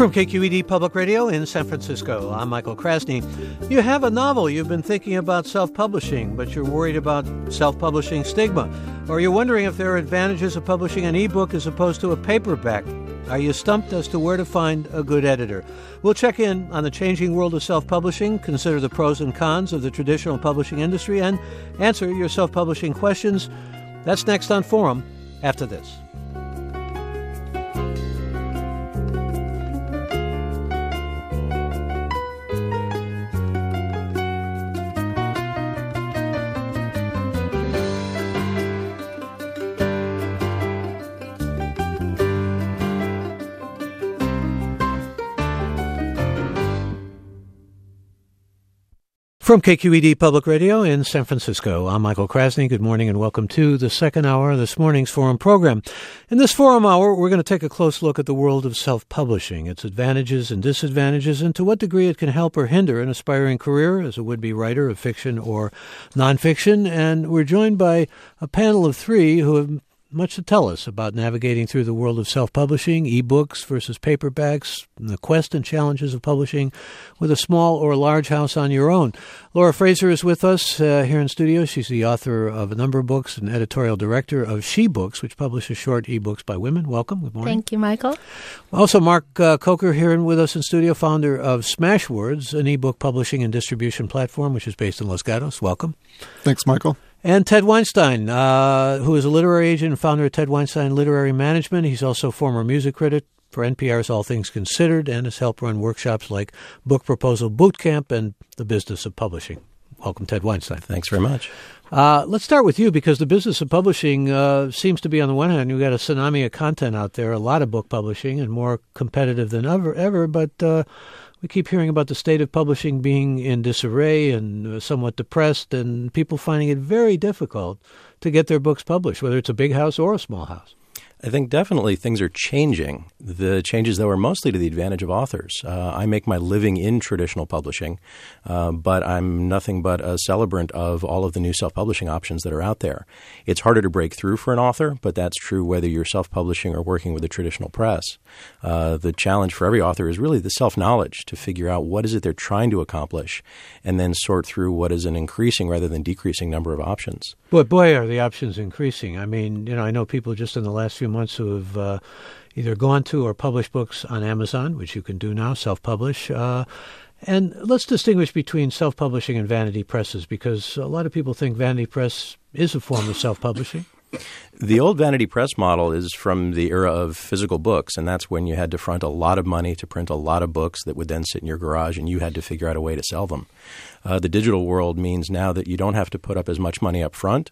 From KQED Public Radio in San Francisco, I'm Michael Krasny. You have a novel you've been thinking about self-publishing, but you're worried about self-publishing stigma. Or you're wondering if there are advantages of publishing an ebook as opposed to a paperback. Are you stumped as to where to find a good editor? We'll check in on the changing world of self-publishing, consider the pros and cons of the traditional publishing industry, and answer your self-publishing questions. That's next on Forum after this. From KQED Public Radio in San Francisco, I'm Michael Krasny. Good morning and welcome to the second hour of this morning's Forum program. In this Forum hour, we're going to take a close look at the world of self-publishing, its advantages and disadvantages, and to what degree it can help or hinder an aspiring career as a would-be writer of fiction or nonfiction. And we're joined by a panel of three who have much to tell us about navigating through the world of self-publishing, ebooks versus paperbacks, and the quest and challenges of publishing with a small or large house on your own. Laura Fraser is with us here in studio. She's the author of a number of books and editorial director of She Books, which publishes short ebooks by women. Welcome. Good morning. Thank you, Michael. Also, Mark Coker here with us in studio, founder of Smashwords, an ebook publishing and distribution platform, which is based in Los Gatos. Welcome. Thanks, Michael. And Ted Weinstein, who is a literary agent and founder of Ted Weinstein Literary Management. He's also former music critic for NPR's All Things Considered and has helped run workshops like Book Proposal Bootcamp and The Business of Publishing. Welcome, Ted Weinstein. Thanks very much. Let's start with you because the business of publishing seems to be, on the one hand, you've got a tsunami of content out there, a lot of book publishing and more competitive than ever, but we keep hearing about the state of publishing being in disarray and somewhat depressed, and people finding it very difficult to get their books published, whether it's a big house or a small house. I think definitely things are changing. The changes, though, are mostly to the advantage of authors. I make my living in traditional publishing, but I'm nothing but a celebrant of all of the new self-publishing options that are out there. It's harder to break through for an author, but that's true whether you're self-publishing or working with a traditional press. The challenge for every author is really the self-knowledge to figure out what is it they're trying to accomplish and then sort through what is an increasing rather than decreasing number of options. Boy, are the options increasing. I mean, I know people just in the last few months who have either gone to or published books on Amazon, which you can do now, self-publish. And let's distinguish between self-publishing and vanity presses, because a lot of people think vanity press is a form of self-publishing. The old vanity press model is from the era of physical books, and that's when you had to front a lot of money to print a lot of books that would then sit in your garage, and you had to figure out a way to sell them. The digital world means now that you don't have to put up as much money up front,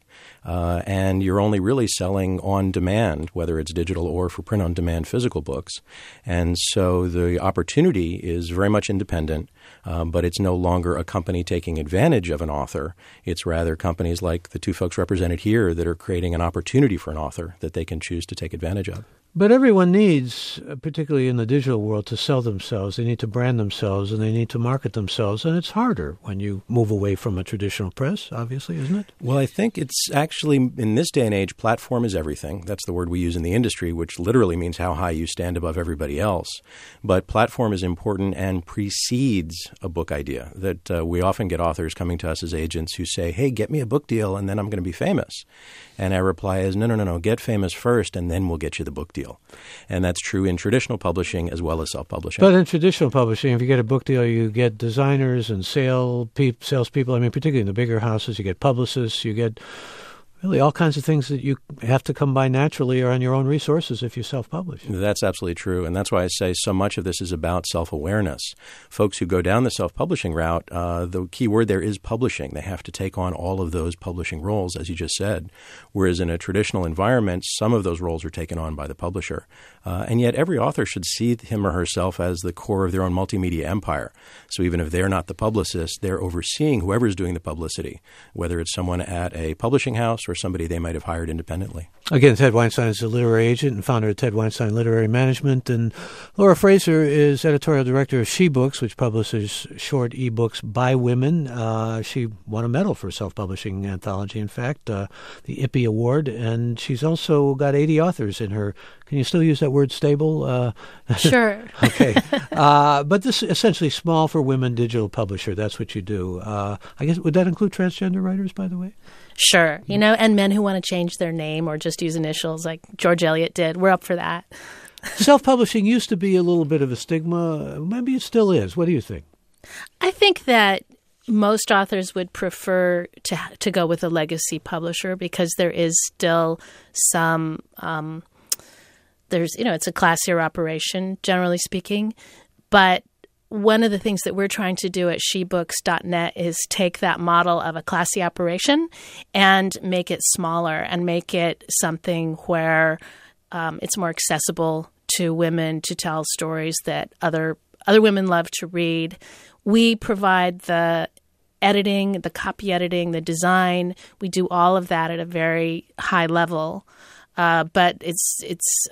and you're only really selling on demand, whether it's digital or for print-on-demand physical books. And so the opportunity is very much independent, but it's no longer a company taking advantage of an author. It's rather companies like the two folks represented here that are creating an opportunity for an author that they can choose to take advantage of. But everyone needs, particularly in the digital world, to sell themselves. They need to brand themselves and they need to market themselves. And it's harder when you move away from a traditional press, obviously, isn't it? Well, I think it's actually, in this day and age, platform is everything. That's the word we use in the industry, which literally means how high you stand above everybody else. But platform is important and precedes a book idea. That we often get authors coming to us as agents who say, hey, get me a book deal and then I'm going to be famous. And our reply is, no, get famous first and then we'll get you the book deal. And that's true in traditional publishing as well as self-publishing. But in traditional publishing, if you get a book deal, you get designers and salespeople. I mean, particularly in the bigger houses, you get publicists, you get really all kinds of things that you have to come by naturally or on your own resources if you self-publish. That's absolutely true. And that's why I say so much of this is about self-awareness. Folks who go down the self-publishing route, the key word there is publishing. They have to take on all of those publishing roles, as you just said. Whereas in a traditional environment, some of those roles are taken on by the publisher. And yet every author should see him or herself as the core of their own multimedia empire. So even if they're not the publicist, they're overseeing whoever's doing the publicity, whether it's someone at a publishing house or for somebody they might have hired independently. Again, Ted Weinstein is a literary agent and founder of Ted Weinstein Literary Management, and Laura Fraser is editorial director of She Books, which publishes short ebooks by women. She won a medal for self-publishing anthology, in fact, the IPPY Award, and she's also got 80 authors in her. Can you still use that word, stable? Sure. Okay. But this is essentially small for women digital publisher. That's what you do. I guess, would that include transgender writers, by the way? Sure. And men who want to change their name or just use initials like George Eliot did. We're up for that. Self-publishing used to be a little bit of a stigma. Maybe it still is. What do you think? I think that most authors would prefer to go with a legacy publisher because there is still some it's a classier operation, generally speaking. But one of the things that we're trying to do at shebooks.net is take that model of a classy operation and make it smaller and make it something where it's more accessible to women to tell stories that other women love to read. We provide the editing, the copy editing, the design. We do all of that at a very high level. But it's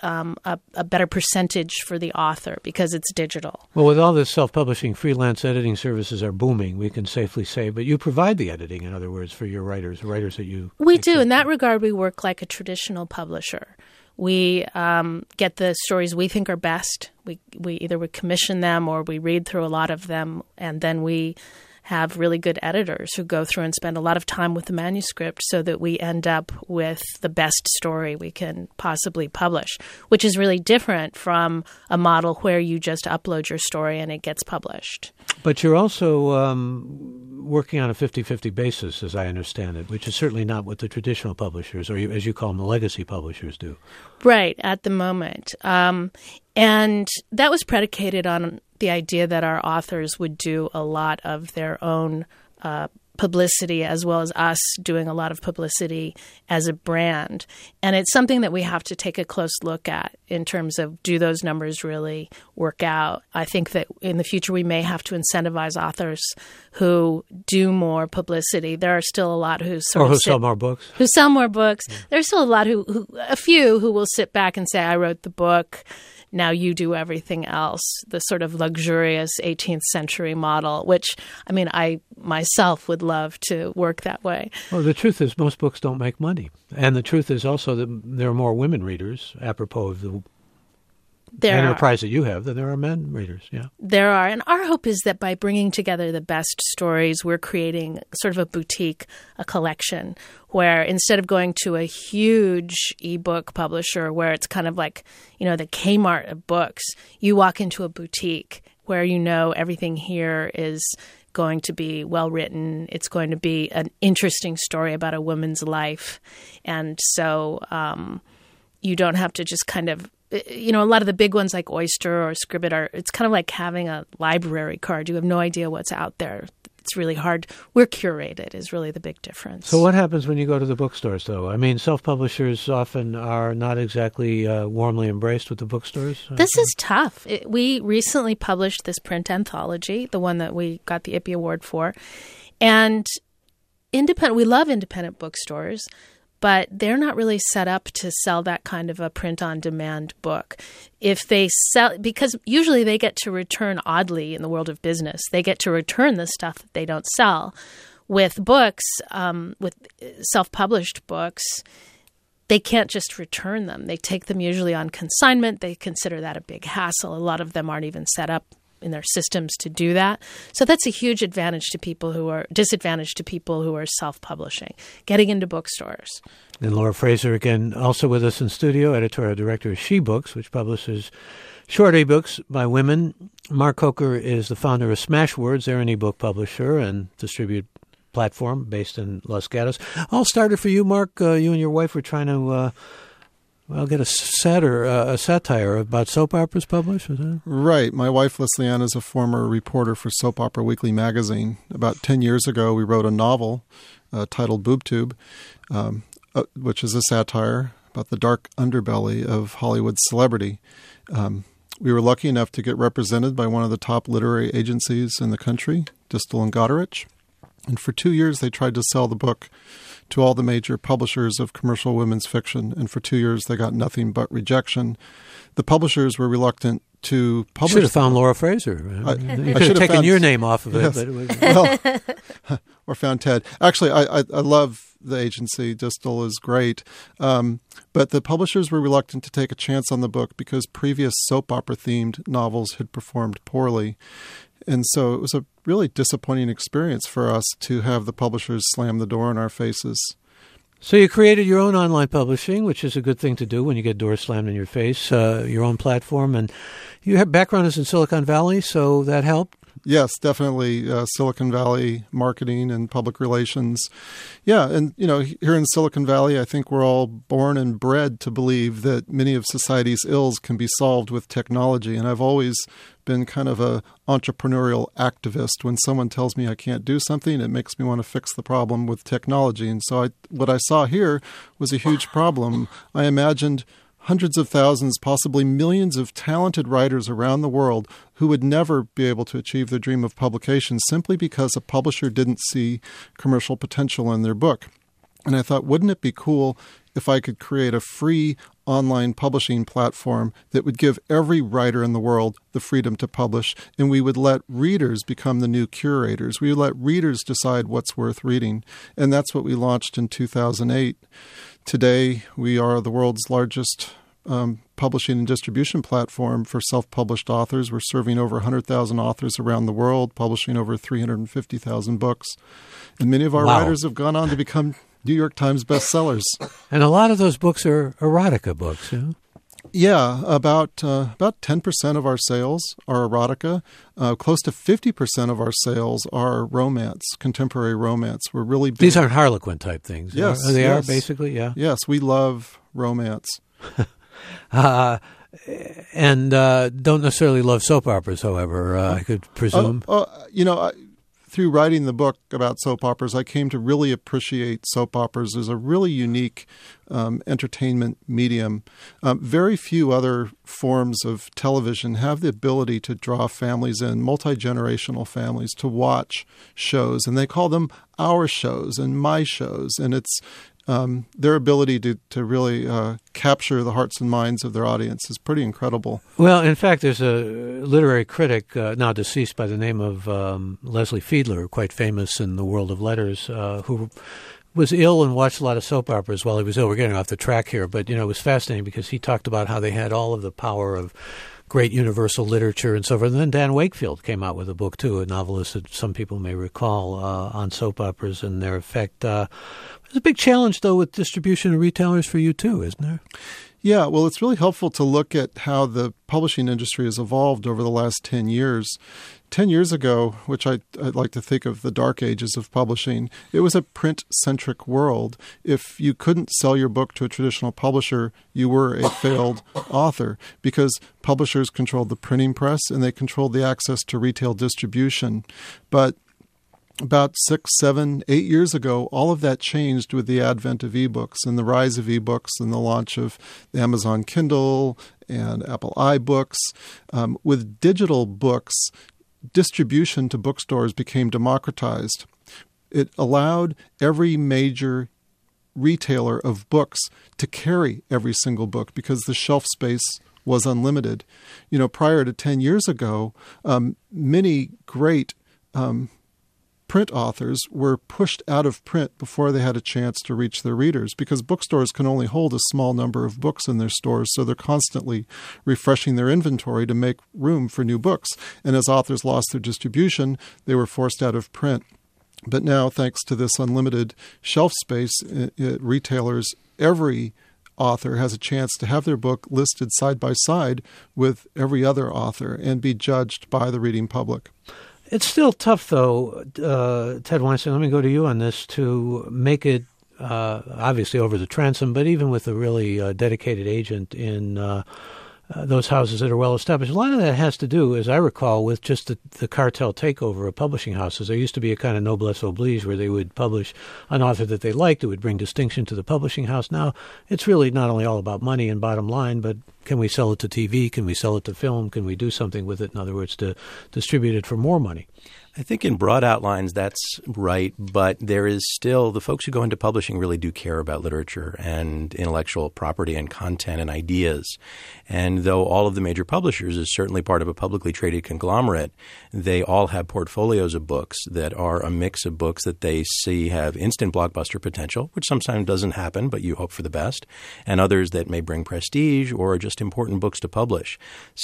a better percentage for the author because it's digital. Well, with all this self-publishing, freelance editing services are booming, we can safely say. But you provide the editing, in other words, for your writers that you... We do. In that regard, we work like a traditional publisher. We get the stories we think are best. We either would commission them or we read through a lot of them, and then we have really good editors who go through and spend a lot of time with the manuscript so that we end up with the best story we can possibly publish, which is really different from a model where you just upload your story and it gets published. But you're also working on a 50-50 basis, as I understand it, which is certainly not what the traditional publishers, or as you call them, the legacy publishers, do. Right, at the moment. And that was predicated on the idea that our authors would do a lot of their own publicity as well as us doing a lot of publicity as a brand. And it's something that we have to take a close look at in terms of, do those numbers really work out? I think that in the future we may have to incentivize authors who do more publicity. There are still a lot who sell more books. Who sell more books. There's still a lot a few who will sit back and say, I wrote the book, now you do everything else, the sort of luxurious 18th century model, which, I myself would love to work that way. Well, the truth is most books don't make money. And the truth is also that there are more women readers, apropos of the enterprise that you have, than there are men readers. Yeah, there are. And our hope is that by bringing together the best stories, we're creating sort of a boutique, a collection, where instead of going to a huge ebook publisher where it's kind of like, the Kmart of books, you walk into a boutique where everything here is going to be well written. It's going to be an interesting story about a woman's life. And so you don't have to just kind of, a lot of the big ones like Oyster or Scribd it's kind of like having a library card. You have no idea what's out there. It's really hard. We're curated is really the big difference. So what happens when you go to the bookstores, though? Self-publishers often are not exactly warmly embraced with the bookstores. This is tough. We recently published this print anthology, the one that we got the IPPY Award for. And we love independent bookstores, but they're not really set up to sell that kind of a print-on-demand book. If they sell, because usually they get to return, oddly, in the world of business, they get to return the stuff that they don't sell. With books, with self-published books, they can't just return them. They take them usually on consignment. They consider that a big hassle. A lot of them aren't even set up in their systems to do that. So that's a huge disadvantage to people who are self-publishing, getting into bookstores. And Laura Fraser, again, also with us in studio, editorial director of She Books, which publishes short ebooks by women. Mark Coker is the founder of Smashwords. They're an ebook publisher and distribute platform based in Los Gatos. I'll start it for you, Mark. You and your wife were trying to get a satire about soap operas published, is that? Right. My wife, Leslie Ann, is a former reporter for Soap Opera Weekly magazine. About 10 years ago, we wrote a novel titled BoobTube, which is a satire about the dark underbelly of Hollywood celebrity. We were lucky enough to get represented by one of the top literary agencies in the country, Distel and Goderich. And for 2 years, they tried to sell the book to all the major publishers of commercial women's fiction, and for 2 years they got nothing but rejection. The publishers were reluctant to publish. Should have found Laura Fraser. You could have taken your name off of it. Yes. But it was, or found Ted. Actually, I love the agency. Distal is great. But the publishers were reluctant to take a chance on the book because previous soap opera-themed novels had performed poorly. And so it was a really disappointing experience for us to have the publishers slam the door in our faces. So you created your own online publishing, which is a good thing to do when you get doors slammed in your face, your own platform. And you have background is in Silicon Valley, so that helped? Yes, definitely. Silicon Valley marketing and public relations. Yeah, and here in Silicon Valley, I think we're all born and bred to believe that many of society's ills can be solved with technology. And I've always been kind of a entrepreneurial activist. When someone tells me I can't do something, it makes me want to fix the problem with technology. And so what I saw here was a huge problem. I imagined hundreds of thousands, possibly millions of talented writers around the world who would never be able to achieve their dream of publication simply because a publisher didn't see commercial potential in their book. And I thought, wouldn't it be cool if I could create a free online publishing platform that would give every writer in the world the freedom to publish, and we would let readers become the new curators. We would let readers decide what's worth reading. And that's what we launched in 2008. Today, we are the world's largest publishing and distribution platform for self-published authors. We're serving over 100,000 authors around the world, publishing over 350,000 books. And many of our writers have gone on to become New York Times bestsellers. And a lot of those books are erotica books, yeah? Yeah, about 10% of our sales are erotica. Close to 50% of our sales are romance, contemporary romance. We're really big. These aren't Harlequin type things. Yes, they yes. are basically, yeah. Yes, we love romance. And don't necessarily love soap operas, however, I could presume. Through writing the book about soap operas, I came to really appreciate soap operas as a really unique entertainment medium. Very few other forms of television have the ability to draw families in, multi-generational families, to watch shows. And they call them our shows and my shows. And it's their ability to really capture the hearts and minds of their audience is pretty incredible. Well, in fact, there's a literary critic, now deceased, by the name of Leslie Fiedler, quite famous in the world of letters, who was ill and watched a lot of soap operas while he was ill. We're getting off the track here, but it was fascinating because he talked about how they had all of the power of great universal literature and so forth. And then Dan Wakefield came out with a book, too, a novelist that some people may recall, on soap operas and their effect. There's a big challenge, though, with distribution and retailers for you, too, isn't there? Yeah, well, it's really helpful to look at how the publishing industry has evolved over the last 10 years. 10 years ago, which I'd like to think of the dark ages of publishing, it was a print-centric world. If you couldn't sell your book to a traditional publisher, you were a failed author because publishers controlled the printing press and they controlled the access to retail distribution. But about 6, 7, 8 years ago, all of that changed with the advent of ebooks and the rise of ebooks and the launch of the Amazon Kindle and Apple iBooks. With digital books, distribution to bookstores became democratized. It allowed every major retailer of books to carry every single book because the shelf space was unlimited. Prior to 10 years ago, many great print authors were pushed out of print before they had a chance to reach their readers because bookstores can only hold a small number of books in their stores, so they're constantly refreshing their inventory to make room for new books. And as authors lost their distribution, they were forced out of print. But now, thanks to this unlimited shelf space, retailers, every author has a chance to have their book listed side by side with every other author and be judged by the reading public. It's still tough, though, Ted Weinstein, let me go to you on this, to make it obviously over the transom, but even with a really dedicated agent in those houses that are well established. A lot of that has to do, as I recall, with just the cartel takeover of publishing houses. There used to be a kind of noblesse oblige where they would publish an author that they liked. It would bring distinction to the publishing house. Now, it's really not only all about money and bottom line, but can we sell it to TV? Can we sell it to film? Can we do something with it? In other words, to distribute it for more money? I think in broad outlines that's right, but there is still – the folks who go into publishing really do care about literature and intellectual property and content and ideas. And though all of the major publishers is certainly part of a publicly traded conglomerate, they all have portfolios of books that are a mix of books that they see have instant blockbuster potential, which sometimes doesn't happen, but you hope for the best, and others that may bring prestige or are just important books to publish.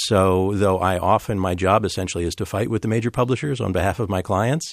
So though my job essentially is to fight with the major publishers on behalf of my clients,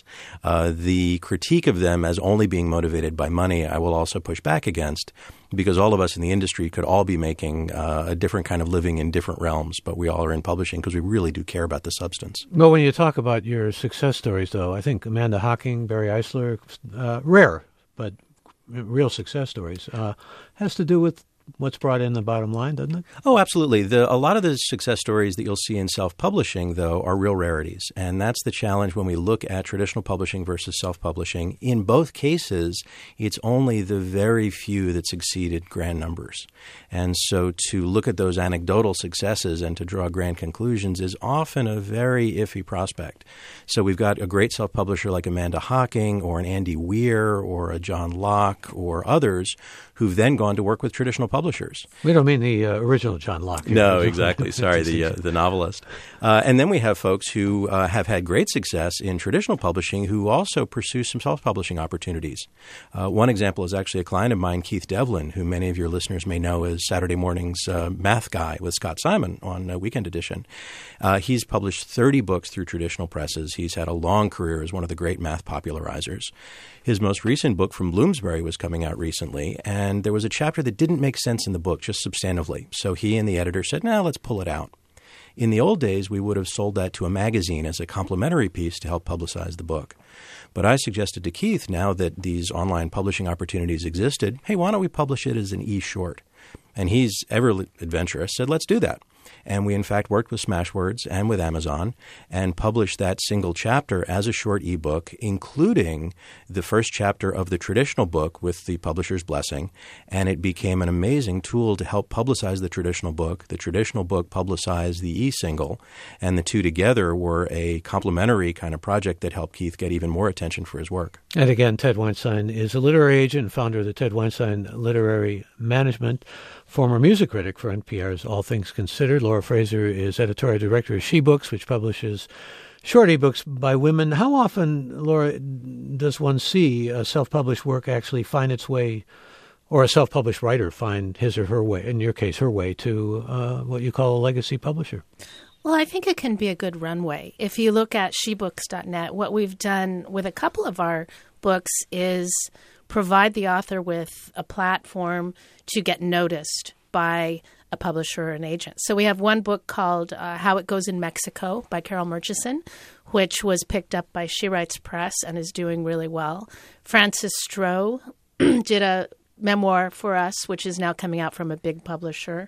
the critique of them as only being motivated by money I will also push back against, because all of us in the industry could all be making a different kind of living in different realms, but we all are in publishing because we really do care about the substance. Well, when you talk about your success stories, though, I think Amanda Hocking, Barry Eisler, rare but real success stories, has to do with what's brought in the bottom line, doesn't it? Oh, absolutely. A lot of the success stories that you'll see in self-publishing, though, are real rarities. And that's the challenge when we look at traditional publishing versus self-publishing. In both cases, it's only the very few that succeed at grand numbers. And so to look at those anecdotal successes and to draw grand conclusions is often a very iffy prospect. So we've got a great self-publisher like Amanda Hocking or an Andy Weir or a John Locke or others who've then gone to work with traditional publishers. We don't mean the original John Locke. No, exactly. Sorry, the novelist. And then we have folks who have had great success in traditional publishing who also pursue some self-publishing opportunities. One example is actually a client of mine, Keith Devlin, who many of your listeners may know as Saturday morning's math guy with Scott Simon on Weekend Edition. He's published 30 books through traditional presses. He's had a long career as one of the great math popularizers. His most recent book from Bloomsbury was coming out recently, and there was a chapter that didn't make sense in the book, just substantively. So he and the editor said, let's pull it out. In the old days, we would have sold that to a magazine as a complimentary piece to help publicize the book. But I suggested to Keith, now that these online publishing opportunities existed, hey, why don't we publish it as an e-short? And he's ever adventurous, said, let's do that. And we, in fact, worked with Smashwords and with Amazon and published that single chapter as a short ebook, including the first chapter of the traditional book with the publisher's blessing. And it became an amazing tool to help publicize the traditional book. The traditional book publicized the e-single. And the two together were a complementary kind of project that helped Keith get even more attention for his work. And again, Ted Weinstein is a literary agent and founder of the Ted Weinstein Literary Management, former music critic for NPR's All Things Considered. Laura Fraser is editorial director of She Books, which publishes short ebooks by women. How often, Laura, does one see a self-published work actually find its way, or a self-published writer find his or her way, in your case, her way, to what you call a legacy publisher? Well, I think it can be a good runway. If you look at shebooks.net, what we've done with a couple of our books is provide the author with a platform to get noticed by a publisher or an agent. So we have one book called How It Goes in Mexico by Carol Murchison, which was picked up by She Writes Press and is doing really well. Frances Stroh did a memoir for us, which is now coming out from a big publisher.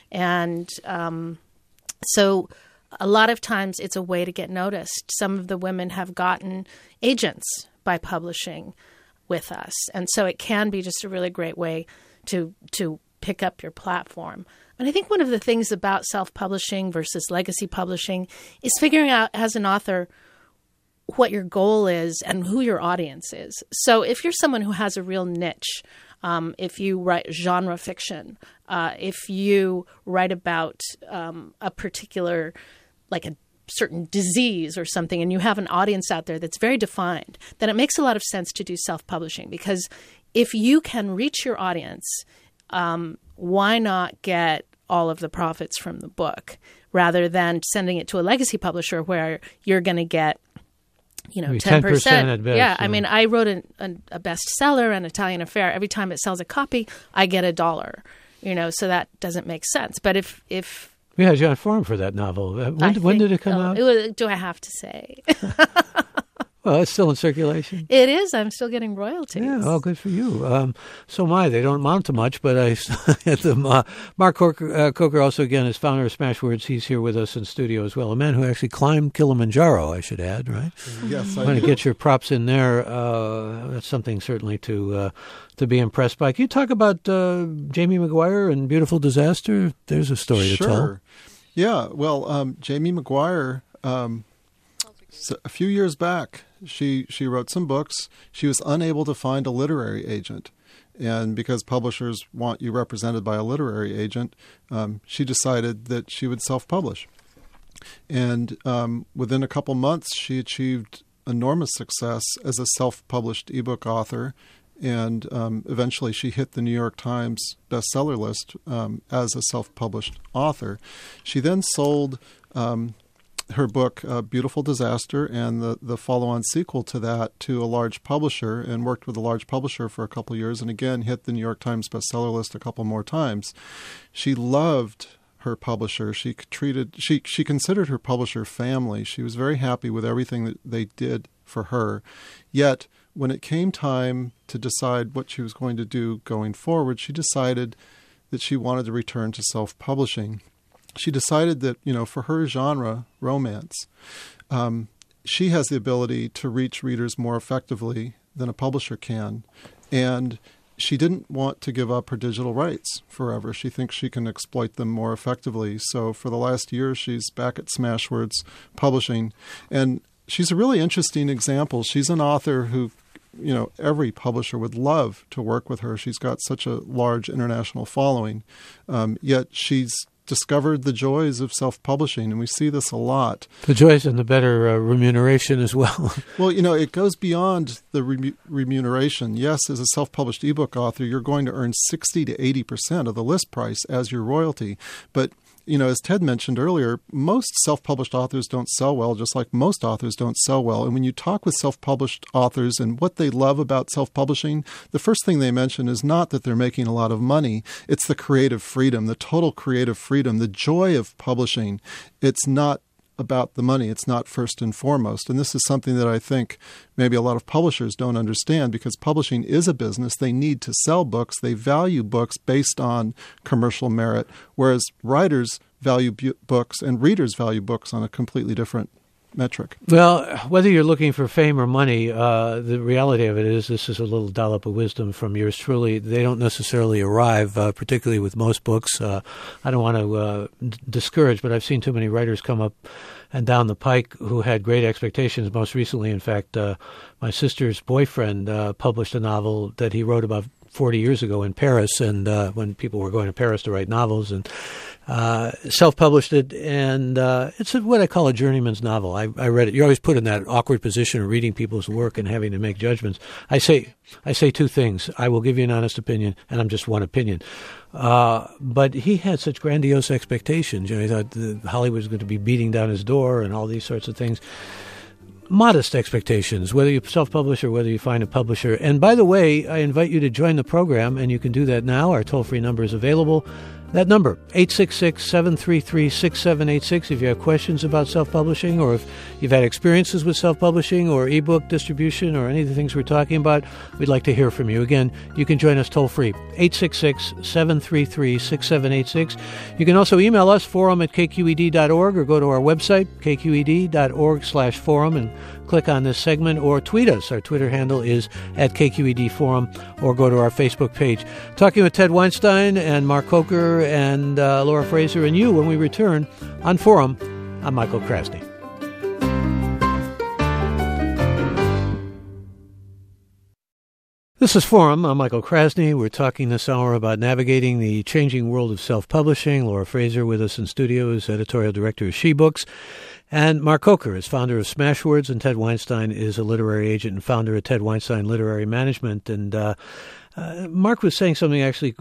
And so a lot of times it's a way to get noticed. Some of the women have gotten agents by publishing with us. And so it can be just a really great way to pick up your platform. And I think one of the things about self-publishing versus legacy publishing is figuring out as an author what your goal is and who your audience is. So if you're someone who has a real niche, if you write genre fiction, if you write about a particular, like a certain disease or something, and you have an audience out there that's very defined, then it makes a lot of sense to do self-publishing. Because if you can reach your audience, why not get all of the profits from the book rather than sending it to a legacy publisher where you're going to get 10%. At best, yeah, I mean, I wrote a bestseller, An Italian Affair. Every time it sells a copy, I get $1. So that doesn't make sense. But if we had you on forum for that novel. When did it come out? Do I have to say? Well, it's still in circulation. It is. I'm still getting royalties. Yeah, oh, good for you. So am I. They don't amount to much, but Mark Coker also, again, is founder of Smashwords. He's here with us in studio as well. A man who actually climbed Kilimanjaro, I should add, right? Yes, I want to get your props in there. That's something certainly to be impressed by. Can you talk about Jamie Maguire and Beautiful Disaster? There's a story to tell. Yeah, well, Jamie Maguire So a few years back, she wrote some books. She was unable to find a literary agent. And because publishers want you represented by a literary agent, she decided that she would self-publish. And within a couple months, she achieved enormous success as a self-published ebook author. And eventually she hit the New York Times bestseller list as a self-published author. She then sold her book, Beautiful Disaster, and the follow-on sequel to that to a large publisher, and worked with a large publisher for a couple of years, and again hit the New York Times bestseller list a couple more times. She loved her publisher. She considered her publisher family. She was very happy with everything that they did for her. Yet, when it came time to decide what she was going to do going forward, she decided that she wanted to return to self-publishing. She decided that, for her genre, romance, she has the ability to reach readers more effectively than a publisher can. And she didn't want to give up her digital rights forever. She thinks she can exploit them more effectively. So for the last year, she's back at Smashwords Publishing. And she's a really interesting example. She's an author who, every publisher would love to work with her. She's got such a large international following. Yet she's discovered the joys of self-publishing, and we see this a lot. The joys and the better remuneration as well. Well, it goes beyond the remuneration. Yes, as a self-published ebook author, you're going to earn 60 to 80% of the list price as your royalty. But as Ted mentioned earlier, most self-published authors don't sell well, just like most authors don't sell well. And when you talk with self-published authors and what they love about self-publishing, the first thing they mention is not that they're making a lot of money. It's the creative freedom, the total creative freedom, the joy of publishing. It's not about the money. It's not first and foremost. And this is something that I think maybe a lot of publishers don't understand, because publishing is a business. They need to sell books. They value books based on commercial merit, whereas writers value books and readers value books on a completely different metric. Well, whether you're looking for fame or money, the reality of it is, this is a little dollop of wisdom from yours truly. They don't necessarily arrive, particularly with most books. I don't want to discourage, but I've seen too many writers come up and down the pike who had great expectations. Most recently, in fact, my sister's boyfriend published a novel that he wrote about 40 years ago in Paris, and when people were going to Paris to write novels, and self-published it, and it's what I call a journeyman's novel. I read it. You're always put in that awkward position of reading people's work and having to make judgments. I say two things. I will give you an honest opinion, and I'm just one opinion. But he had such grandiose expectations. He thought Hollywood was going to be beating down his door and all these sorts of things. Modest expectations, whether you self-publish or whether you find a publisher. And by the way, I invite you to join the program, and you can do that now. Our toll-free number is available. That number, 866-733-6786, if you have questions about self-publishing, or if you've had experiences with self-publishing or ebook distribution or any of the things we're talking about, we'd like to hear from you. Again, you can join us toll-free, 866-733-6786. You can also email us, forum@kqed.org, or go to our website, kqed.org/forum, and click on this segment, or tweet us. Our Twitter handle is @KQED Forum, or go to our Facebook page. Talking with Ted Weinstein and Mark Coker and Laura Fraser and you when we return on Forum. I'm Michael Krasny. This is Forum. I'm Michael Krasny. We're talking this hour about navigating the changing world of self-publishing. Laura Fraser with us in studio is editorial director of She Books. And Mark Coker is founder of Smashwords, and Ted Weinstein is a literary agent and founder of Ted Weinstein Literary Management. And Mark was saying something actually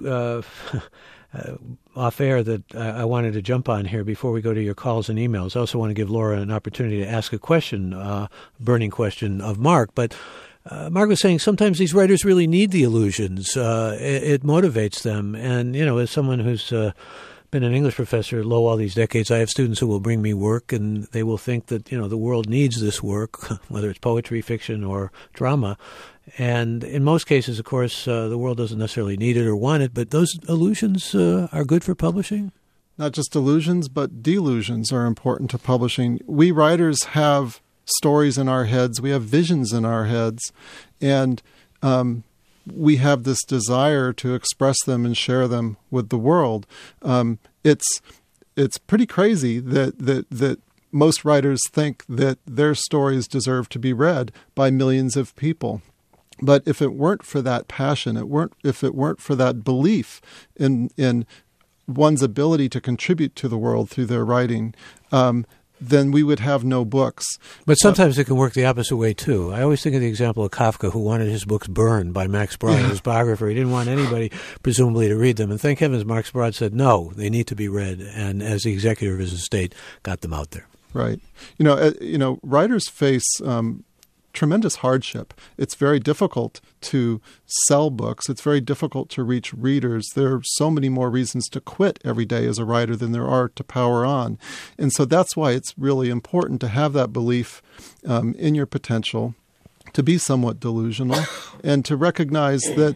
off air that I wanted to jump on here before we go to your calls and emails. I also want to give Laura an opportunity to ask a question, burning question of Mark. But Mark was saying sometimes these writers really need the illusions. It motivates them. And, as someone who's been an English professor all these decades, I have students who will bring me work, and they will think that, the world needs this work, whether it's poetry, fiction, or drama. And in most cases, of course, the world doesn't necessarily need it or want it, but those illusions are good for publishing. Not just illusions, but delusions are important to publishing. We writers have stories in our heads. We have visions in our heads. And we have this desire to express them and share them with the world. It's pretty crazy that most writers think that their stories deserve to be read by millions of people. But if it weren't for that passion, if it weren't for that belief in one's ability to contribute to the world through their writing, then we would have no books. But sometimes it can work the opposite way, too. I always think of the example of Kafka, who wanted his books burned by Max Brod, his biographer. He didn't want anybody, presumably, to read them. And thank heavens Max Brod said, no, they need to be read. And as the executive of his estate, got them out there. Right. Writers face tremendous hardship. It's very difficult to sell books. It's very difficult to reach readers. There are so many more reasons to quit every day as a writer than there are to power on. And so that's why it's really important to have that belief in your potential, to be somewhat delusional, and to recognize that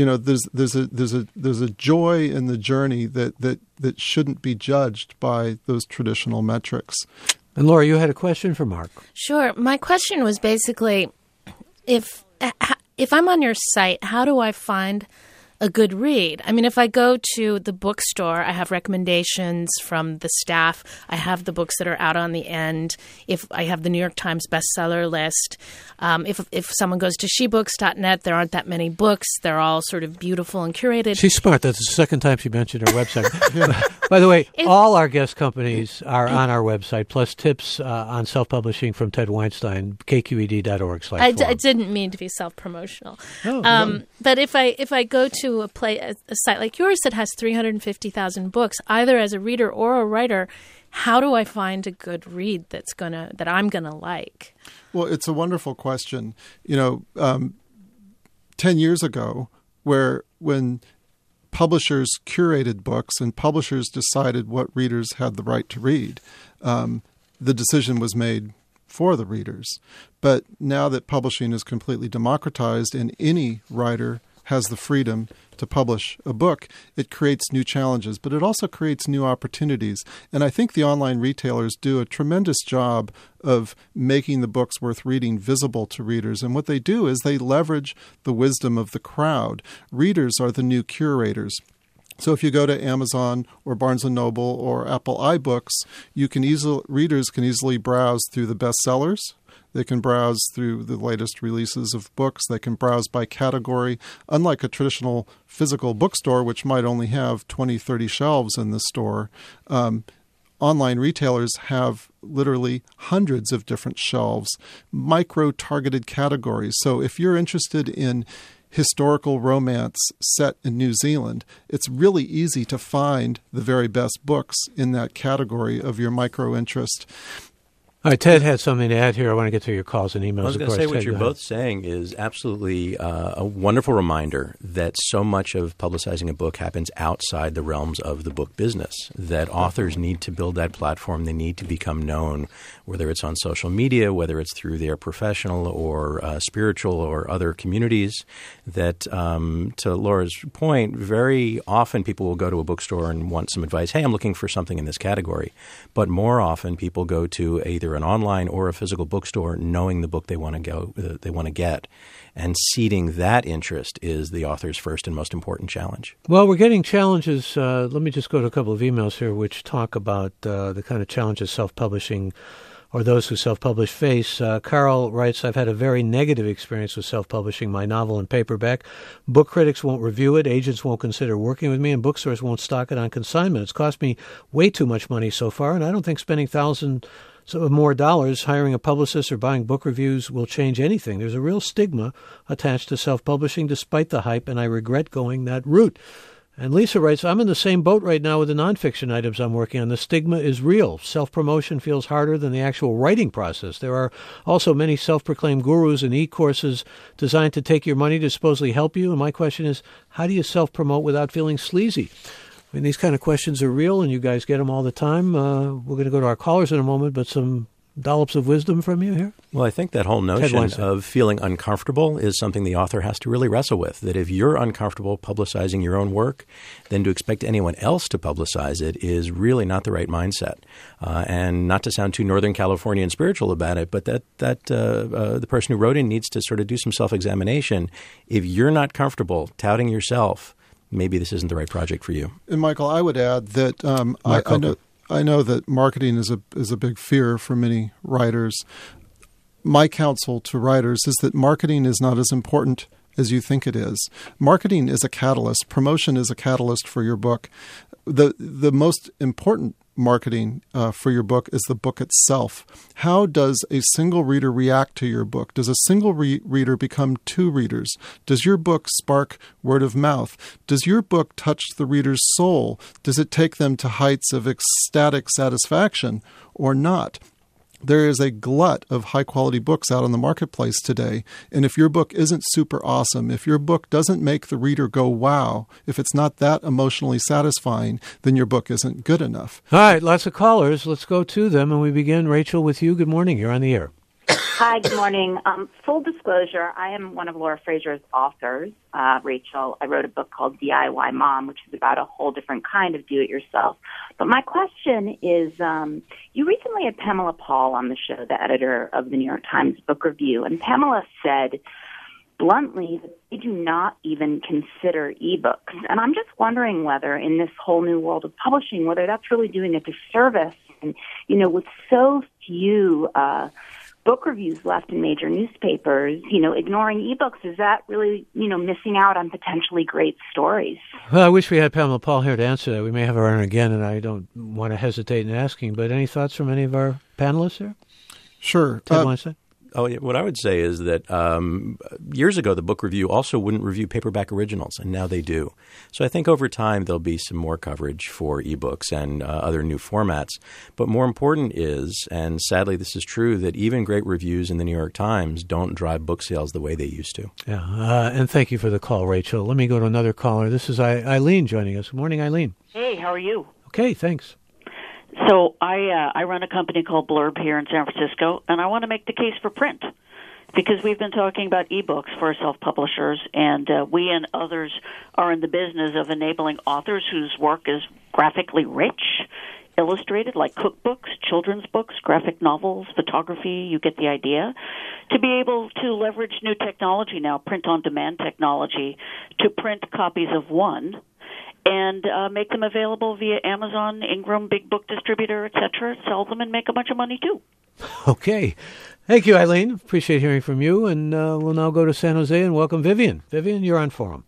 there's a joy in the journey that shouldn't be judged by those traditional metrics. And Laura, you had a question for Mark. Sure. My question was basically, if I'm on your site, how do I find a good read? I mean, if I go to the bookstore, I have recommendations from the staff. I have the books that are out on the end. If I have the New York Times bestseller list. If someone goes to shebooks.net, there aren't that many books. They're all sort of beautiful and curated. She's smart. That's the second time she mentioned her website. By the way, all our guest companies are on our website, plus tips on self-publishing from Ted Weinstein, kqed.org/forum. I didn't mean to be self-promotional. No. But if I go to a site like yours that has 350,000 books, either as a reader or a writer, how do I find a good read that I'm gonna like? Well, it's a wonderful question. 10 years ago, when publishers curated books and publishers decided what readers had the right to read, the decision was made for the readers. But now that publishing is completely democratized and any writer has the freedom to publish a book, it creates new challenges, but it also creates new opportunities. And I think the online retailers do a tremendous job of making the books worth reading visible to readers. And what they do is they leverage the wisdom of the crowd. Readers are the new curators. So if you go to Amazon or Barnes & Noble or Apple iBooks, readers can easily browse through the bestsellers. They can browse through the latest releases of books. They can browse by category. Unlike a traditional physical bookstore, which might only have 20, 30 shelves in the store, online retailers have literally hundreds of different shelves, micro-targeted categories. So if you're interested in historical romance set in New Zealand, it's really easy to find the very best books in that category of your micro-interest. All right, Ted had something to add here. I want to get to your calls and emails. I was going to say what you're both saying is absolutely a wonderful reminder that so much of publicizing a book happens outside the realms of the book business, that authors need to build that platform. They need to become known, whether it's on social media, whether it's through their professional or spiritual or other communities, that to Laura's point, very often people will go to a bookstore and want some advice. Hey, I'm looking for something in this category. But more often people go to either an online or a physical bookstore knowing the book they want to get. And seeding that interest is the author's first and most important challenge. Well, we're getting challenges. Let me just go to a couple of emails here which talk about the kind of challenges self-publishing or those who self-publish face. Carl writes, I've had a very negative experience with self-publishing my novel in paperback. Book critics won't review it, agents won't consider working with me, and bookstores won't stock it on consignment. It's cost me way too much money so far, and I don't think spending thousands of more dollars hiring a publicist or buying book reviews will change anything. There's a real stigma attached to self-publishing despite the hype, and I regret going that route. And Lisa writes, I'm in the same boat right now with the nonfiction items I'm working on. The stigma is real. Self-promotion feels harder than the actual writing process. There are also many self-proclaimed gurus and e-courses designed to take your money to supposedly help you. And my question is, how do you self-promote without feeling sleazy? I mean, these kind of questions are real, and you guys get them all the time. We're going to go to our callers in a moment, but some dollops of wisdom from you here? Well, I think that whole notion of feeling uncomfortable is something the author has to really wrestle with, that if you're uncomfortable publicizing your own work, then to expect anyone else to publicize it is really not the right mindset. And not to sound too Northern Californian spiritual about it, but that the person who wrote it needs to sort of do some self-examination. If you're not comfortable touting yourself, maybe this isn't the right project for you. And Michael, I would add that I know that marketing is a big fear for many writers. My counsel to writers is that marketing is not as important as you think it is. Marketing is a catalyst. Promotion is a catalyst for your book. The most important marketing for your book is the book itself. How does a single reader react to your book? Does a single reader become two readers? Does your book spark word of mouth? Does your book touch the reader's soul? Does it take them to heights of ecstatic satisfaction or not? There is a glut of high-quality books out on the marketplace today, and if your book isn't super awesome, if your book doesn't make the reader go, wow, if it's not that emotionally satisfying, then your book isn't good enough. All right, lots of callers. Let's go to them, and we begin, Rachel, with you. Good morning. You're on the air. Hi, good morning. Full disclosure, I am one of Laura Fraser's authors, Rachel. I wrote a book called DIY Mom, which is about a whole different kind of do-it-yourself. But my question is, you recently had Pamela Paul on the show, the editor of the New York Times Book Review, and Pamela said bluntly that they do not even consider ebooks. And I'm just wondering whether in this whole new world of publishing, whether that's really doing a disservice. And, you know, with so few book reviews left in major newspapers, you know, ignoring ebooks, is that really, you know, missing out on potentially great stories? Well, I wish we had Pamela Paul here to answer that. We may have her on again, and I don't want to hesitate in asking, but any thoughts from any of our panelists here? Sure. Ted Weinstein? Oh, yeah. What I would say is that years ago, the Book Review also wouldn't review paperback originals, and now they do. So I think over time there'll be some more coverage for ebooks and other new formats. But more important is, and sadly this is true, that even great reviews in the New York Times don't drive book sales the way they used to. Yeah, and thank you for the call, Rachel. Let me go to another caller. This is Eileen joining us. Good morning, Eileen. Hey, how are you? Okay, thanks. So I run a company called Blurb here in San Francisco, and I want to make the case for print because we've been talking about ebooks for self-publishers, and we and others are in the business of enabling authors whose work is graphically rich, illustrated, like cookbooks, children's books, graphic novels, photography, you get the idea, to be able to leverage new technology now, print-on-demand technology, to print copies of one and make them available via Amazon, Ingram, Big Book Distributor, etc., sell them and make a bunch of money too. Okay. Thank you, Eileen. Appreciate hearing from you. And we'll now go to San Jose and welcome Vivian. Vivian, you're on Forum.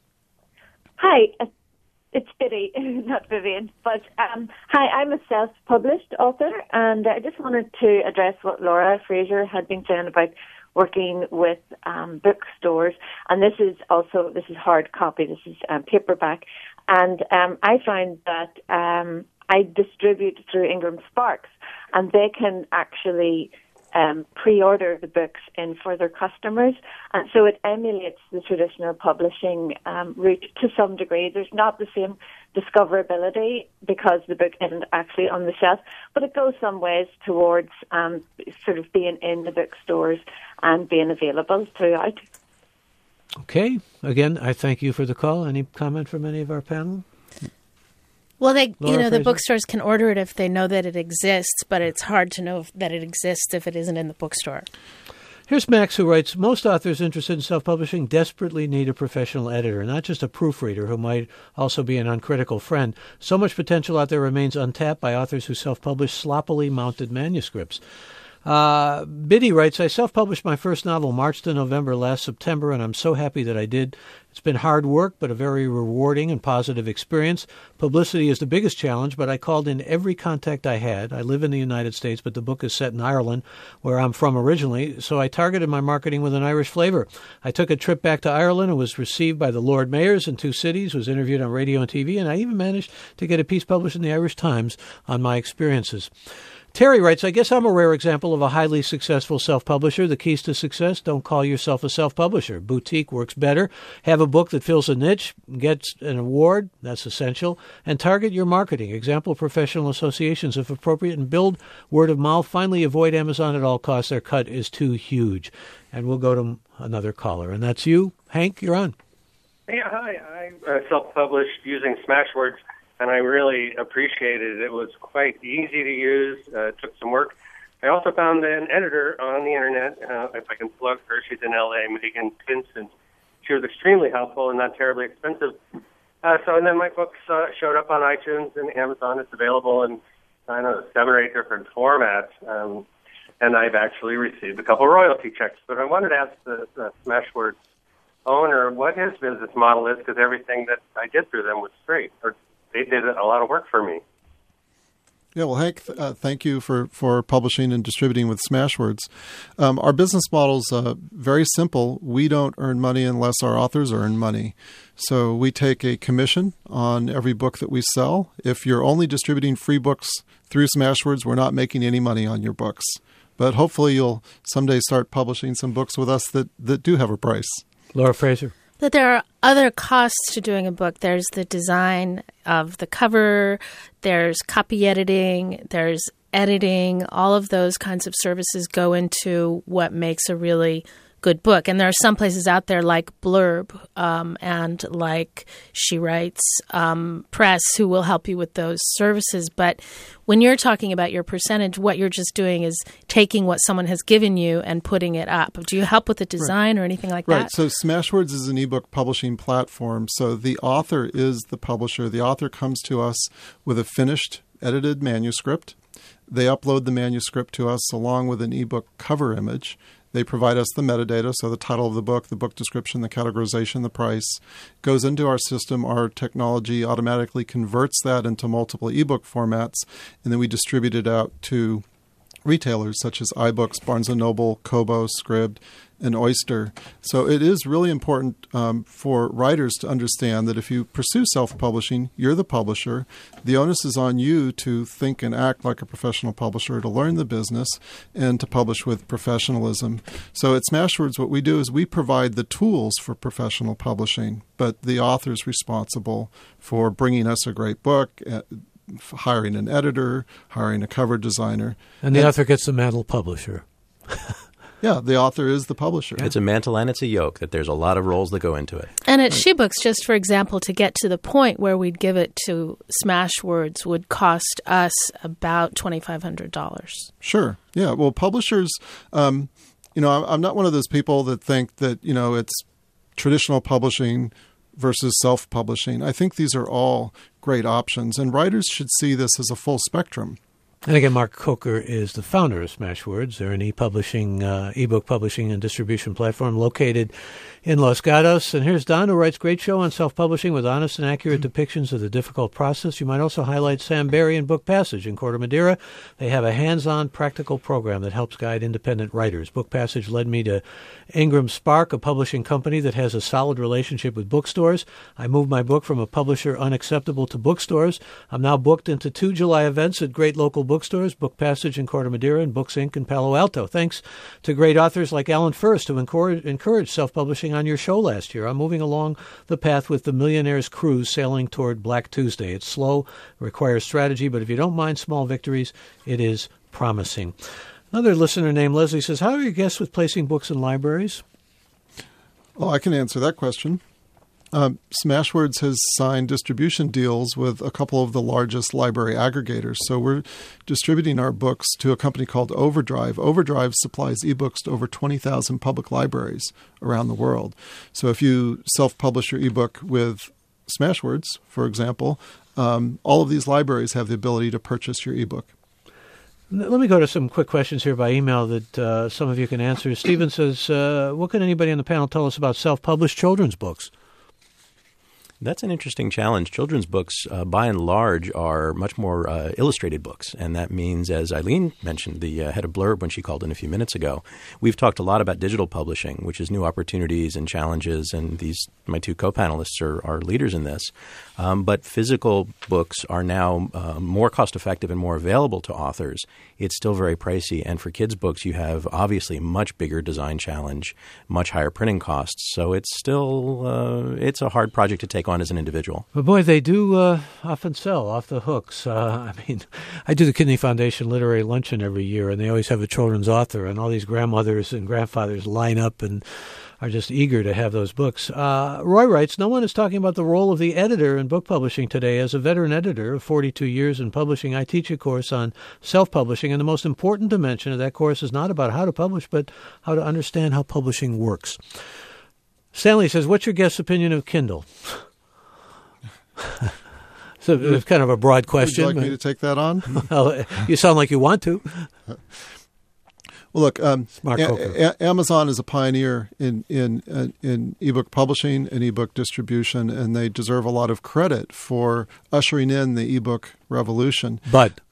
Hi. It's Biddy, not Vivian. But hi, I'm a self-published author, and I just wanted to address what Laura Fraser had been saying about working with bookstores. And this is hard copy, this is paperback. And I find that I distribute through Ingram Sparks, and they can actually pre-order the books in for their customers. And so it emulates the traditional publishing route to some degree. There's not the same discoverability because the book isn't actually on the shelf, but it goes some ways towards sort of being in the bookstores and being available throughout. Okay. Again, I thank you for the call. Any comment from any of our panel? Well, the Fraser? bookstores can order it if they know that it exists, but it's hard to know that it exists if it isn't in the bookstore. Here's Max, who writes, most authors interested in self-publishing desperately need a professional editor, not just a proofreader who might also be an uncritical friend. So much potential out there remains untapped by authors who self-publish sloppily mounted manuscripts. Biddy writes, I self-published my first novel March to November last September, and I'm so happy that I did. It's been hard work, but a very rewarding and positive experience. Publicity is the biggest challenge, but I called in every contact I had. I live in the United States, but the book is set in Ireland, where I'm from originally, so I targeted my marketing with an Irish flavor. I took a trip back to Ireland and was received by the Lord Mayors in 2 cities, was interviewed on radio and TV, and I even managed to get a piece published in the Irish Times on my experiences. Terry writes, I guess I'm a rare example of a highly successful self-publisher. The keys to success: don't call yourself a self-publisher. Boutique works better. Have a book that fills a niche, gets an award, that's essential, and target your marketing. Example, professional associations, if appropriate, and build word of mouth. Finally, avoid Amazon at all costs. Their cut is too huge. And we'll go to another caller, and that's you. Hank, you're on. Yeah, hi. I self-published using Smashwords, and I really appreciated it. It was quite easy to use. It took some work. I also found an editor on the Internet, if I can plug her. She's in L.A., Megan Pinson. She was extremely helpful and not terribly expensive. And then my books showed up on iTunes and Amazon. It's available, and I know, 7 or 8 different formats, and I've actually received a couple royalty checks. But I wanted to ask the Smashwords owner what his business model is, because everything that I did through them was free, or they did a lot of work for me. Yeah, well, Hank, thank you for publishing and distributing with Smashwords. Our business model is very simple. We don't earn money unless our authors earn money. So we take a commission on every book that we sell. If you're only distributing free books through Smashwords, we're not making any money on your books. But hopefully you'll someday start publishing some books with us that do have a price. Laura Fraser. That there are other costs to doing a book. There's the design of the cover, there's copy editing, there's editing. All of those kinds of services go into what makes a really good book. And there are some places out there like Blurb and like She Writes Press who will help you with those services. But when you're talking about your percentage, what you're just doing is taking what someone has given you and putting it up. Do you help with the design or anything like that? Right. So Smashwords is an ebook publishing platform. So the author is the publisher. The author comes to us with a finished, edited manuscript. They upload the manuscript to us along with an ebook cover image. They provide us the metadata, so the title of the book description, the categorization, the price, goes into our system. Our technology automatically converts that into multiple ebook formats, and then we distribute it out to retailers such as iBooks, Barnes & Noble, Kobo, Scribd, and Oyster. So it is really important for writers to understand that if you pursue self-publishing, you're the publisher. The onus is on you to think and act like a professional publisher, to learn the business, and to publish with professionalism. So at Smashwords, what we do is we provide the tools for professional publishing, but the author's responsible for bringing us a great book, hiring an editor, hiring a cover designer. And the author gets the mantle publisher. Yeah, the author is the publisher. It's a mantle and it's a yoke, that there's a lot of roles that go into it. And at SheBooks, just for example, to get to the point where we'd give it to Smashwords would cost us about $2,500. Sure. Yeah. Well, publishers, I'm not one of those people that think that, it's traditional publishing versus self-publishing. I think these are all great options, and writers should see this as a full spectrum. And again, Mark Coker is the founder of Smashwords. They're an ebook publishing and distribution platform located in Los Gatos. And here's Don, who writes great show on self-publishing with honest and accurate depictions of the difficult process. You might also highlight Sam Berry and Book Passage in Corte Madera. They have a hands-on practical program that helps guide independent writers. Book Passage led me to Ingram Spark, a publishing company that has a solid relationship with bookstores. I moved my book from a publisher unacceptable to bookstores. I'm now booked into 2 July events at great local bookstores, Book Passage in Corte Madera and Books Inc. in Palo Alto. Thanks to great authors like Alan First who encouraged self-publishing on your show last year. I'm moving along the path with the Millionaire's Cruise sailing toward Black Tuesday. It's slow, requires strategy, but if you don't mind small victories, it is promising. Another listener named Leslie says, how are your guests with placing books in libraries? Well, I can answer that question. Smashwords has signed distribution deals with a couple of the largest library aggregators. So we're distributing our books to a company called Overdrive. Overdrive supplies ebooks to over 20,000 public libraries around the world. So if you self-publish your ebook with Smashwords, for example, all of these libraries have the ability to purchase your ebook. Let me go to some quick questions here by email that some of you can answer. Stephen says, what can anybody on the panel tell us about self-published children's books? That's an interesting challenge. Children's books, by and large, are much more illustrated books. And that means, as Eileen mentioned, the head of Blurb when she called in a few minutes ago, we've talked a lot about digital publishing, which is new opportunities and challenges. And my 2 co-panelists are leaders in this. But physical books are now more cost-effective and more available to authors. It's still very pricey. And for kids' books, you have obviously much bigger design challenge, much higher printing costs. So it's still it's a hard project to take on as an individual. But boy, they do often sell off the hooks. I do the Kidney Foundation Literary Luncheon every year, and they always have a children's author, and all these grandmothers and grandfathers line up and are just eager to have those books. Roy writes, no one is talking about the role of the editor in book publishing today. As a veteran editor of 42 years in publishing, I teach a course on self-publishing, and the most important dimension of that course is not about how to publish, but how to understand how publishing works. Stanley says, what's your guest's opinion of Kindle? So it's kind of a broad question. Would you like me to take that on? Well, you sound like you want to. Well, look, Mark Amazon is a pioneer in ebook publishing and ebook distribution, and they deserve a lot of credit for ushering in the ebook revolution. But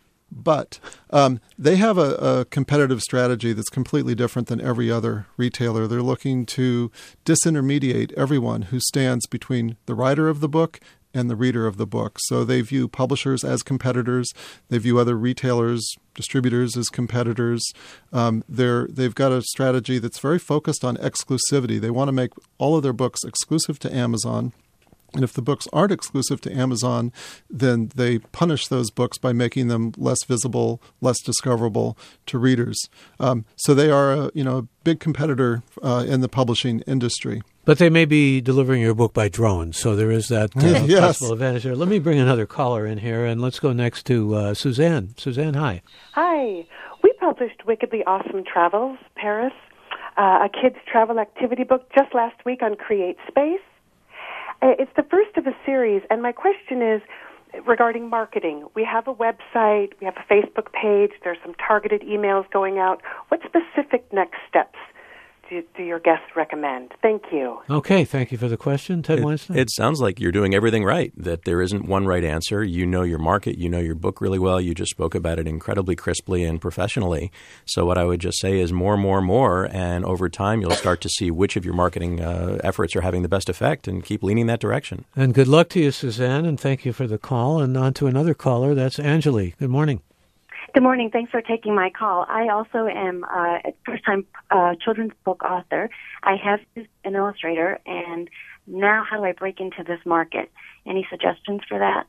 they have a competitive strategy that's completely different than every other retailer. They're looking to disintermediate everyone who stands between the writer of the book and the reader of the book. So they view publishers as competitors. They view other retailers, distributors as competitors. They've got a strategy that's very focused on exclusivity. They want to make all of their books exclusive to Amazon. And if the books aren't exclusive to Amazon, then they punish those books by making them less visible, less discoverable to readers. So they are a big competitor in the publishing industry. But they may be delivering your book by drone, so there is that yes. possible advantage there. Let me bring another caller in here, and let's go next to Suzanne. Suzanne, hi. Hi. We published Wickedly Awesome Travels, Paris, a kids' travel activity book just last week on Create Space. It's the first of a series, and my question is regarding marketing. We have a website, we have a Facebook page, there's some targeted emails going out. What specific next steps do your guests recommend? Thank you. Okay, thank you for the question. Ted Weinstein? It sounds like you're doing everything right, that there isn't one right answer. You know your market. You know your book really well. You just spoke about it incredibly crisply and professionally. So what I would just say is more, and over time you'll start to see which of your marketing efforts are having the best effect and keep leaning that direction. And good luck to you, Suzanne, and thank you for the call. And on to another caller. That's Anjali. Good morning. Good morning. Thanks for taking my call. I also am a first-time children's book author. I have used an illustrator, and now how do I break into this market? Any suggestions for that?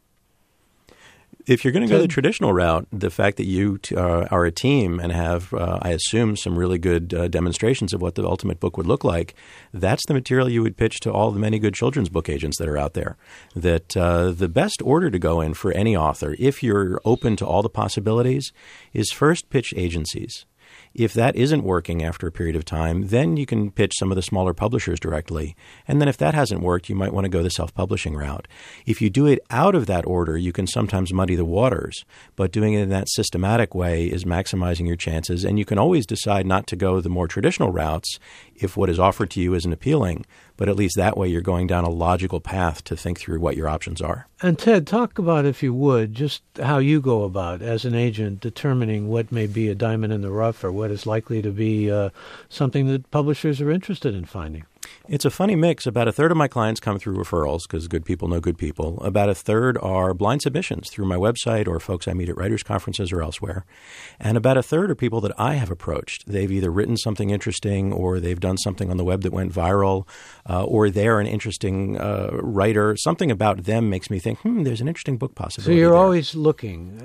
If you're going to go the traditional route, the fact that you are a team and have, I assume, some really good demonstrations of what the ultimate book would look like, that's the material you would pitch to all the many good children's book agents that are out there. That the best order to go in for any author, if you're open to all the possibilities, is first pitch agencies. If that isn't working after a period of time, then you can pitch some of the smaller publishers directly. And then if that hasn't worked, you might want to go the self-publishing route. If you do it out of that order, you can sometimes muddy the waters. But doing it in that systematic way is maximizing your chances. And you can always decide not to go the more traditional routes if what is offered to you isn't appealing. But at least that way you're going down a logical path to think through what your options are. And Ted, talk about, if you would, just how you go about, as an agent, determining what may be a diamond in the rough or what is likely to be something that publishers are interested in finding. It's a funny mix. About a third of my clients come through referrals because good people know good people. About a third are blind submissions through my website or folks I meet at writers' conferences or elsewhere. And about a third are people that I have approached. They've either written something interesting or they've done something on the web that went viral or they're an interesting writer. Something about them makes me think, there's an interesting book possibility. So you're there. always looking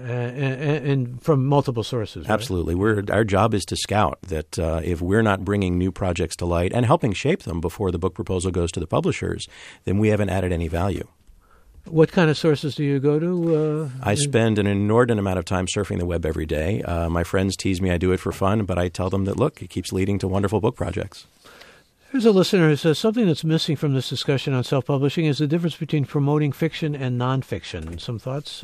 and from multiple sources, right? Absolutely. Our job is to scout that if we're not bringing new projects to light and helping shape them before the book proposal goes to the publishers, then we haven't added any value. What kind of sources do you go to? I spend an inordinate amount of time surfing the web every day. My friends tease me I do it for fun, but I tell them that, look, it keeps leading to wonderful book projects. Here's a listener who says, something that's missing from this discussion on self-publishing is the difference between promoting fiction and nonfiction. Some thoughts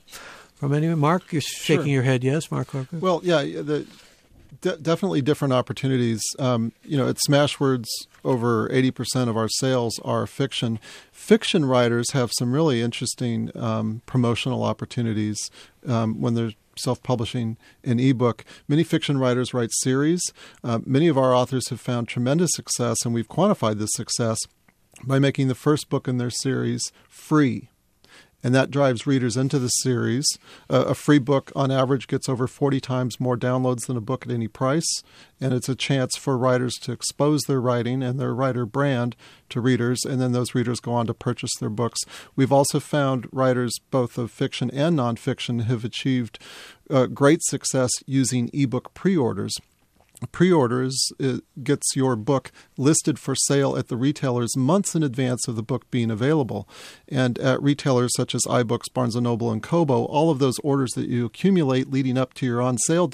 from anyone? Mark, you're shaking your head yes, Mark Corker? Well, yeah, definitely different opportunities. At Smashwords, over 80% of our sales are fiction. Fiction writers have some really interesting promotional opportunities when they're self-publishing an ebook. Many fiction writers write series. Many of our authors have found tremendous success, and we've quantified this success by making the first book in their series free. And that drives readers into the series. A free book, on average, gets over 40 times more downloads than a book at any price. And it's a chance for writers to expose their writing and their writer brand to readers, and then those readers go on to purchase their books. We've also found writers, both of fiction and nonfiction, have achieved great success using ebook pre-orders. Pre-orders gets your book listed for sale at the retailers months in advance of the book being available. And at retailers such as iBooks, Barnes & Noble, and Kobo, all of those orders that you accumulate leading up to your on-sale date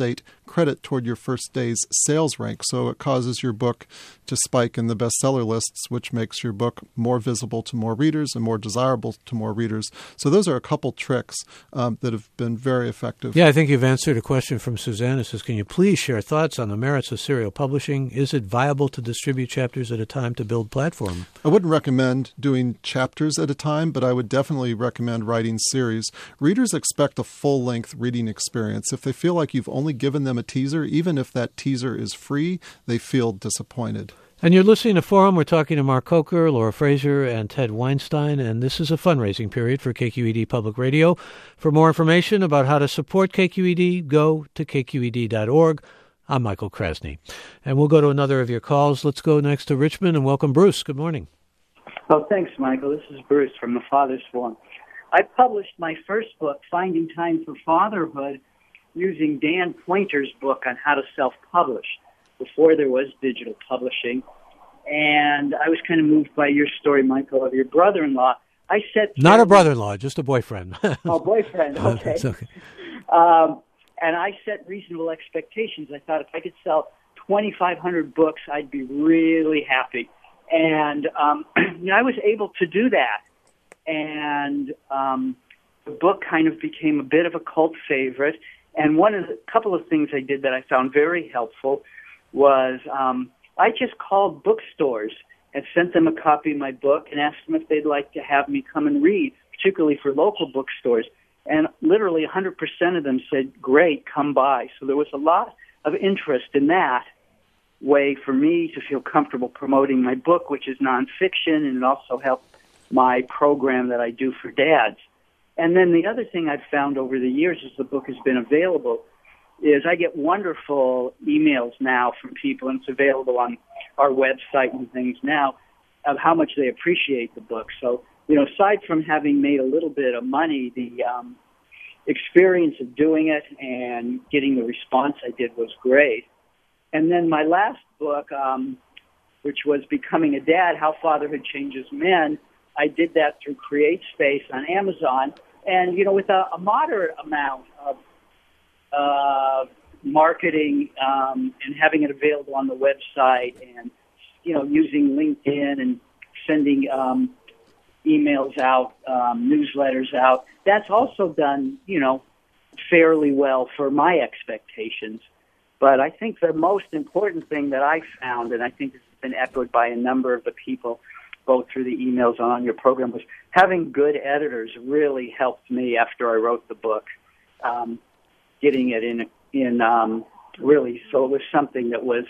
credit toward your first day's sales rank. So it causes your book to spike in the bestseller lists, which makes your book more visible to more readers and more desirable to more readers. So those are a couple tricks that have been very effective. Yeah, I think you've answered a question from Suzanne. It says, can you please share thoughts on the merits of serial publishing? Is it viable to distribute chapters at a time to build platform? I wouldn't recommend doing chapters at a time, but I would definitely recommend writing series. Readers expect a full-length reading experience. If they feel like you've only given them a teaser, even if that teaser is free, they feel disappointed. And you're listening to Forum. We're talking to Mark Coker, Laura Frazier, and Ted Weinstein, and this is a fundraising period for KQED Public Radio. For more information about how to support KQED, go to kqed.org. I'm Michael Krasny. And we'll go to another of your calls. Let's go next to Richmond and welcome Bruce. Good morning. Oh, thanks, Michael. This is Bruce from the Father's Forum. I published my first book, Finding Time for Fatherhood, using Dan Pointer's book on how to self-publish before there was digital publishing. And I was kind of moved by your story, Michael, of your brother-in-law. I set Not a brother-in-law, just a boyfriend. Oh, boyfriend, okay. That's okay. And I set reasonable expectations. I thought if I could sell 2,500 books, I'd be really happy. And I was able to do that. And the book kind of became a bit of a cult favorite. And couple of things I did that I found very helpful was I just called bookstores and sent them a copy of my book and asked them if they'd like to have me come and read, particularly for local bookstores. And literally 100% of them said, great, come by. So there was a lot of interest in that way for me to feel comfortable promoting my book, which is nonfiction, and it also helped my program that I do for dads. And then the other thing I've found over the years as the book has been available is I get wonderful emails now from people, and it's available on our website and things now, of how much they appreciate the book. So, aside from having made a little bit of money, the experience of doing it and getting the response I did was great. And then my last book, which was Becoming a Dad, How Fatherhood Changes Men, I did that through CreateSpace on Amazon. And, with a moderate amount of marketing and having it available on the website and, using LinkedIn and sending emails out, newsletters out, that's also done, fairly well for my expectations. But I think the most important thing that I found, and I think this has been echoed by a number of the people, both through the emails and on your program, was having good editors really helped me after I wrote the book, getting it in really, so it was something that was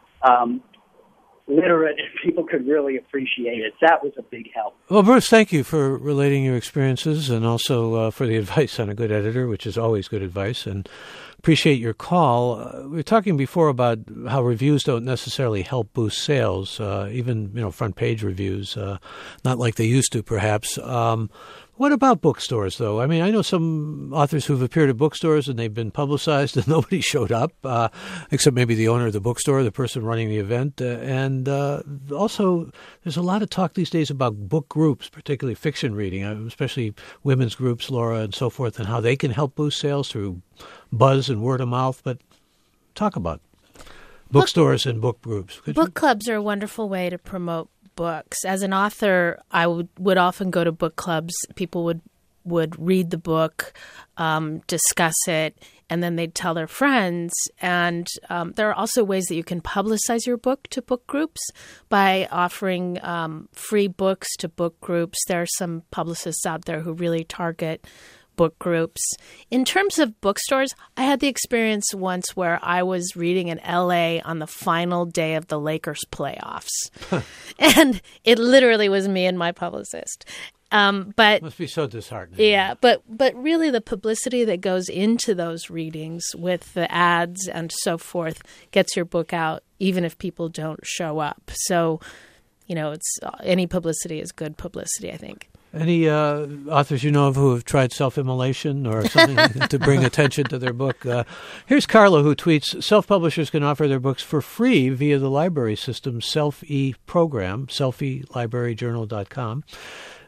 literate and people could really appreciate it. That was a big help. Well, Bruce, thank you for relating your experiences and also for the advice on a good editor, which is always good advice, and appreciate your call. We were talking before about how reviews don't necessarily help boost sales, even, front page reviews, not like they used to perhaps. What about bookstores, though? I mean, I know some authors who've appeared at bookstores and they've been publicized and nobody showed up, except maybe the owner of the bookstore, the person running the event. And also, there's a lot of talk these days about book groups, particularly fiction reading, especially women's groups, Laura, and so forth, and how they can help boost sales through buzz and word of mouth. But talk about bookstores and book groups. Book clubs are a wonderful way to promote books. As an author, I would often go to book clubs. People would read the book, discuss it, and then they'd tell their friends. And there are also ways that you can publicize your book to book groups by offering free books to book groups. There are some publicists out there who really target book groups. In terms of bookstores, I had the experience once where I was reading in LA on the final day of the Lakers playoffs. And it literally was me and my publicist. But must be so disheartening. Yeah, but really the publicity that goes into those readings with the ads and so forth gets your book out, even if people don't show up. So, it's any publicity is good publicity, I think. Any authors you know of who have tried self-immolation or something to bring attention to their book? Here's Carla, who tweets, self-publishers can offer their books for free via the library system Selfie program, selfielibraryjournal.com.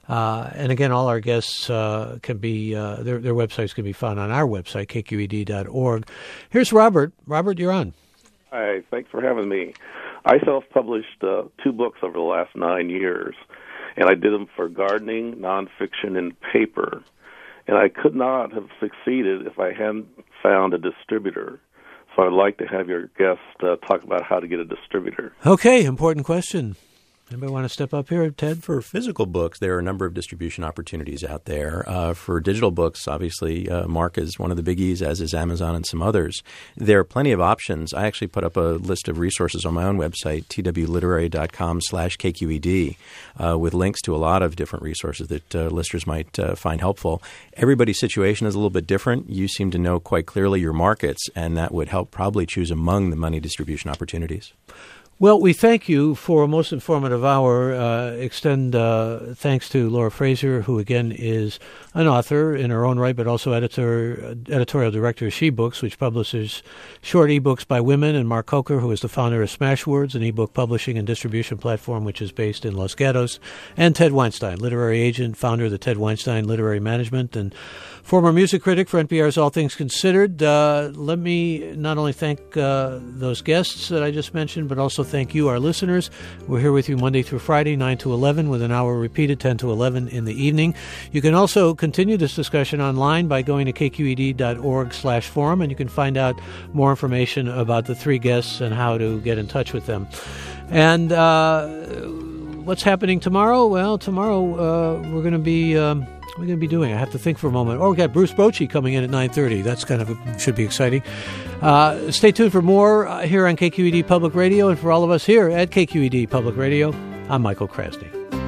And again, all our guests can be, their websites can be found on our website, kqed.org. Here's Robert. Robert, you're on. Hi, thanks for having me. I self-published 2 books over the last 9 years, and I did them for gardening, nonfiction, and paper. And I could not have succeeded if I hadn't found a distributor. So I'd like to have your guest talk about how to get a distributor. Okay, important question. Anybody want to step up here, Ted? For physical books, there are a number of distribution opportunities out there. For digital books, obviously, Mark is one of the biggies, as is Amazon and some others. There are plenty of options. I actually put up a list of resources on my own website, twliterary.com/KQED, with links to a lot of different resources that listeners might find helpful. Everybody's situation is a little bit different. You seem to know quite clearly your markets, and that would help probably choose among the money distribution opportunities. Well, we thank you for a most informative hour. Extend thanks to Laura Fraser, who again is an author in her own right, but also editorial director of She Books, which publishes short ebooks by women, and Mark Coker, who is the founder of Smashwords, an ebook publishing and distribution platform which is based in Los Gatos, and Ted Weinstein, literary agent, founder of the Ted Weinstein Literary Management, and former music critic for NPR's All Things Considered. Let me not only thank those guests that I just mentioned, but also thank you, our listeners. We're here with you Monday through Friday, 9 to 11, with an hour repeated, 10 to 11 in the evening. You can also continue this discussion online by going to kqed.org/forum, and you can find out more information about the 3 guests and how to get in touch with them. And what's happening tomorrow? Well, tomorrow we're going to be doing? I have to think for a moment. Oh, we got Bruce Bochy coming in at 9:30. That's should be exciting. Stay tuned for more here on KQED Public Radio, and for all of us here at KQED Public Radio, I'm Michael Krasny.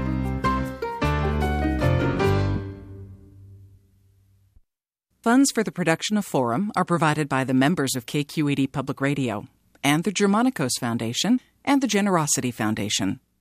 Funds for the production of Forum are provided by the members of KQED Public Radio and the Germanicos Foundation and the Generosity Foundation.